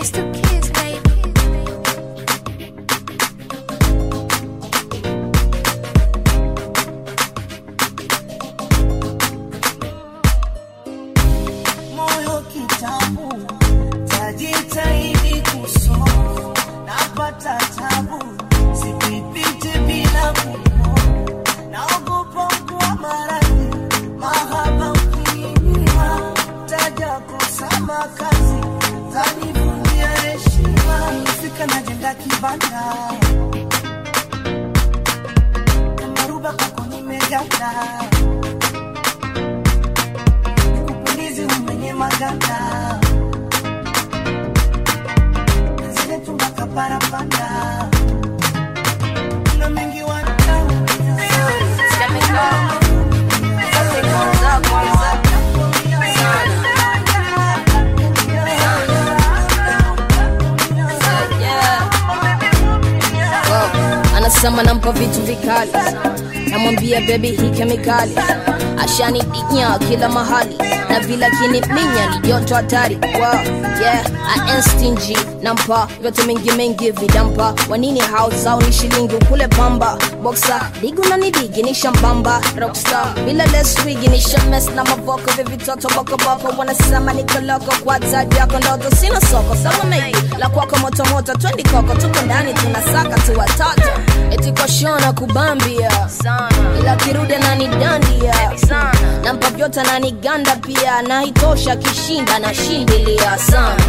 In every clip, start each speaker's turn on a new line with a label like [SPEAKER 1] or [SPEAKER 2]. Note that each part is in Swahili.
[SPEAKER 1] Anasema nampa vitu vikali, namwambia baby hii kemikali, ashani dinya kila mahali, na vila kiniminya ni joto hatari. Wow, yeah, I ain't stingy, nampa yote mengi vidampa. Wanini house zao ni shilingi ukule pamba. Boxer, digu na nidigi ni shambamba. Rockstar, bila less wig ni shames na mavoko. Vivi toto boko wanasema niko loko. Kwa tagi yako ndoto sina soko. Sama maybe, la kwako moto twendi koko. Tuko ndani tunasaka tu watoto. Eti kwa shona kubambia sana, ila kirude na nidandia sana. Nampa vyota na niganda pia, na hitosha kishinda na shindilia sana.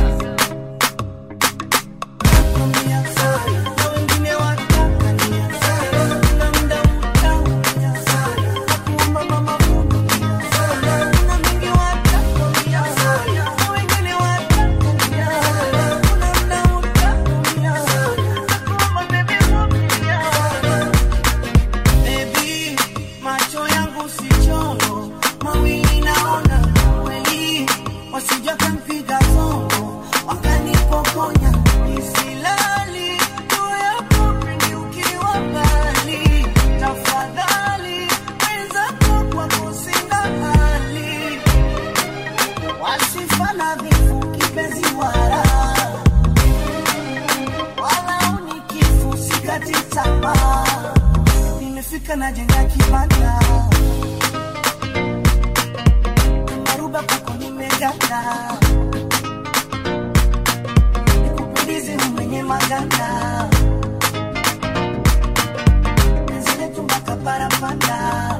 [SPEAKER 2] Nimefika na jenga kibanda, maruba kwako nimeganda, nikupulize mwenye maganda, nzile tumbaka parapanda.